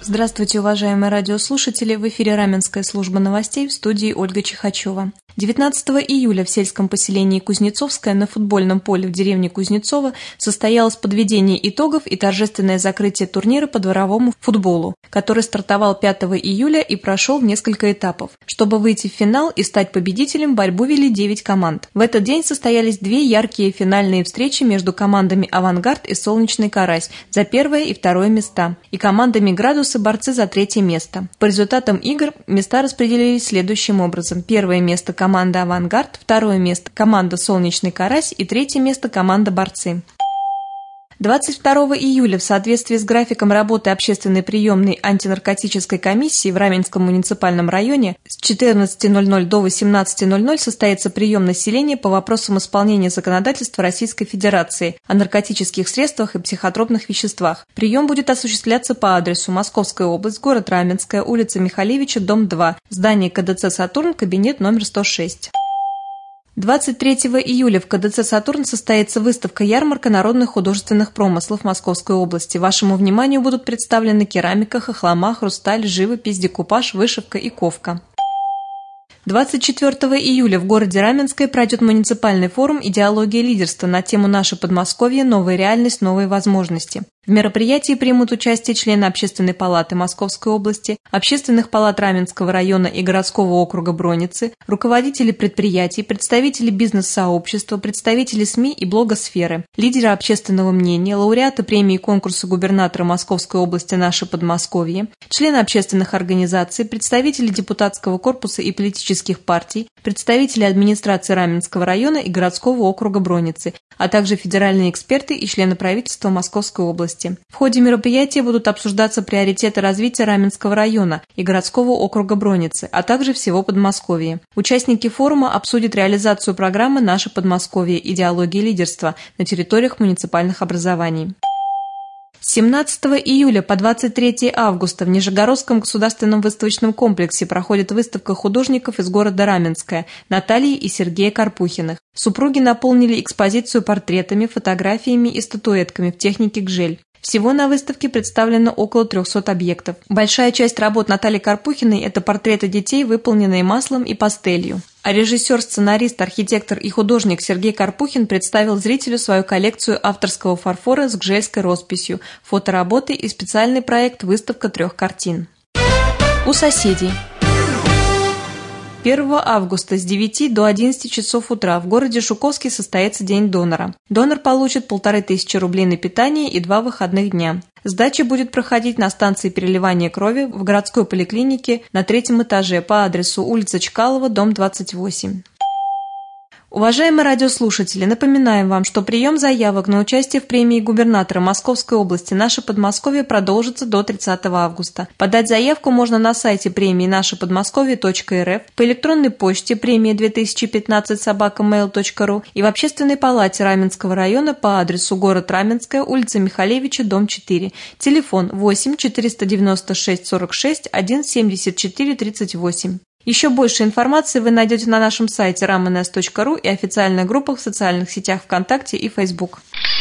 Здравствуйте, уважаемые радиослушатели! В эфире Раменская служба новостей, в студии Ольга Чихачева. 19 июля в сельском поселении Кузнецовское на футбольном поле в деревне Кузнецово состоялось подведение итогов и торжественное закрытие турнира по дворовому футболу, который стартовал 5 июля и прошел в несколько этапов. Чтобы выйти в финал и стать победителем, борьбу вели 9 команд. В этот день состоялись две яркие финальные встречи между командами «Авангард» и «Солнечный карась» за первое и второе места, и командами «Градусы» борцы за третье место. По результатам игр места распределились следующим образом. Первое место – команда «Авангард», второе место – команда «Солнечный карась» и третье место – команда «Борцы». 22 июля в соответствии с графиком работы общественной приемной антинаркотической комиссии в Раменском муниципальном районе с 14:00 до 18:00 состоится прием населения по вопросам исполнения законодательства Российской Федерации о наркотических средствах и психотропных веществах. Прием будет осуществляться по адресу: Московская область, город Раменская, улица Михалевича, дом 2, здание КДЦ «Сатурн», кабинет номер 106. 23 июля в КДЦ «Сатурн» состоится выставка-ярмарка народных художественных промыслов Московской области. Вашему вниманию будут представлены керамика, хохлома, хрусталь, живопись, декупаж, вышивка и ковка. 24 июля в городе Раменское пройдет муниципальный форум «Идеология лидерства» на тему «Наше Подмосковье. Новая реальность. Новые возможности». В мероприятии примут участие члены Общественной палаты Московской области, Общественных палат Раменского района и городского округа Броницы, руководители предприятий, представители бизнес-сообщества, представители СМИ и блогосферы, лидеры общественного мнения, лауреаты премии конкурса губернатора Московской области «Наше Подмосковье», члены общественных организаций, представители депутатского корпуса и политических партий, представители администрации Раменского района и городского округа Броницы, а также федеральные эксперты и члены правительства Московской области. В ходе мероприятия будут обсуждаться приоритеты развития Раменского района и городского округа Броницы, а также всего Подмосковья. Участники форума обсудят реализацию программы «Наше Подмосковье. Идеология лидерства» на территориях муниципальных образований. С 17 июля по 23 августа в Нижегородском государственном выставочном комплексе проходит выставка художников из города Раменское Натальи и Сергея Карпухиных. Супруги наполнили экспозицию портретами, фотографиями и статуэтками в технике гжель. Всего на выставке представлено около 300 объектов. Большая часть работ Натальи Карпухиной – это портреты детей, выполненные маслом и пастелью. А режиссер, сценарист, архитектор и художник Сергей Карпухин представил зрителю свою коллекцию авторского фарфора с гжельской росписью, фотоработы и специальный проект «Выставка 3 картин». У соседей. 1 августа с 9 до 11 часов утра в городе Жуковский состоится День донора. Донор получит 1500 рублей на питание и 2 выходных дня. Сдача будет проходить на станции переливания крови в городской поликлинике на 3-м этаже по адресу улица Чкалова, дом 28. Уважаемые радиослушатели, напоминаем вам, что прием заявок на участие в премии губернатора Московской области «Наше Подмосковье» продолжится до 30 августа. Подать заявку можно на сайте премии нашеподмосковье.рф, по электронной почте премия2015@mail.ru и в Общественной палате Раменского района по адресу город Раменская, улица Михалевича, дом 4. Телефон 8 496 46 1 74 38. Еще больше информации вы найдете на нашем сайте ramenes.ru и официальных группах в социальных сетях ВКонтакте и Facebook.